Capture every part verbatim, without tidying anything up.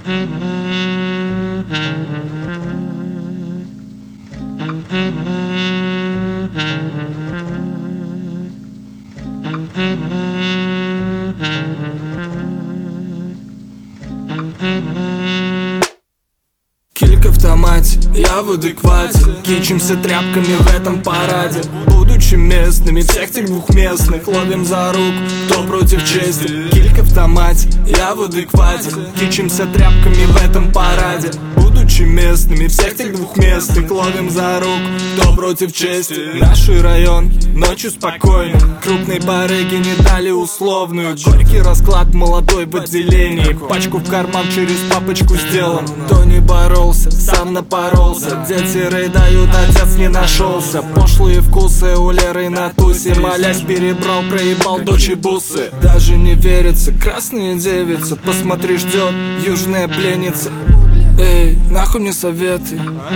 Килька в томате, я в адеквате. Кичимся тряпками в этом параде. Будучи местными, всех тех двухместных ловим за руку, кто против чести. Килька в томате, я в адеквате. Кичимся тряпками в этом параде. Будучи местными, всех тех двухместных ловим за руку, кто против чести. Наш район ночью спокойный. Крупные барыги не дали условную. Горький расклад молодой в отделении. Пачку в карман через папочку сделан. Кто не боролся, сам напоролся. Дети рейдают, отец не нашелся. Пошлые вкусы у Леры на тусе. Молясь перебрал, проебал дочь и бусы. Даже не верится, красные девицы. Посмотри, ждет южная пленница. Эй, нахуй мне советы.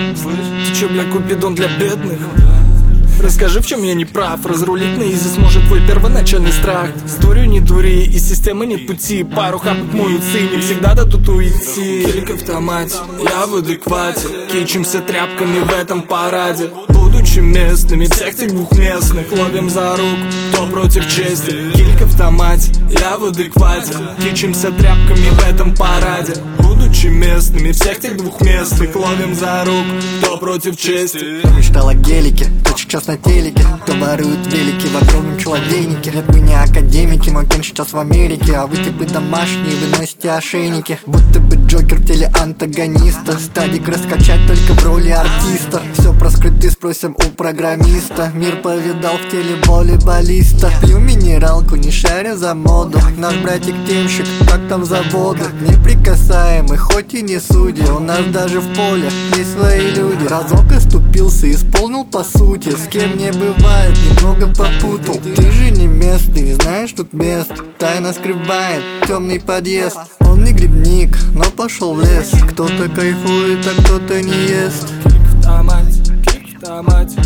Ты чё, бля, купидон для бедных? Расскажи, в чем я не прав. Разрулить на изи сможет твой первоначальный страх. Историю не дури, из системы нет пути. Пару хапок моются и не всегда дадут уйти. Килька в томате, я в адеквате. Кичимся тряпками в этом параде. Будучи местными, всех тех двухместных ловим за руку, кто против чести. Килька в томате, я в адеквате. Кичимся тряпками в этом параде. Будучи местными, всех тех двухместных ловим за руку, кто против чести. Мечтал о гелике, кто сейчас на телеке, кто ворует велики в огромном человейнике. Нет, мы не академики, мой кен сейчас в Америке, а вы типы домашние, вы носите ошейники. Будто бы Джокер в теле антагониста. Стадик раскачать только в роли артиста. Все про скрипты спросим у программиста. Мир повидал в теле волейболиста. Пью минералку, не шаря за моду. Наш братик-темщик, как там заводы. Неприкасаемый, хоть и не судья. У нас даже в поле есть свои люди. Разок оступился, исполнил по сути. С кем не бывает, немного попутал. Ты же не местный, знаешь тут мест. Тайна скрывает темный подъезд. Он не грибник, но пошел в лес. Кто-то кайфует, а кто-то не ест. Килька в томате, килька в томате.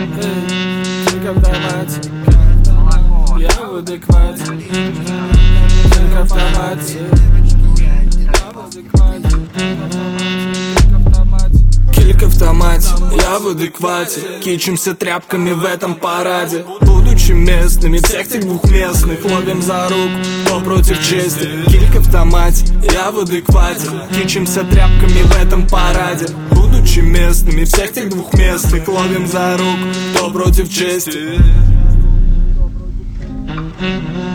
Эй, килька в томате. Я в адеквате. Килька в томате. Я в адеквате. Килька в томате, я в адеквате. Кичимся тряпками в этом параде. Будучи местными, всех тех двухместных ловим за руку, кто против чести. Килька в томате, я в адеквате. Кичимся тряпками в этом параде. Будучи местными, всех тех двухместных ловим за руку, кто против чести.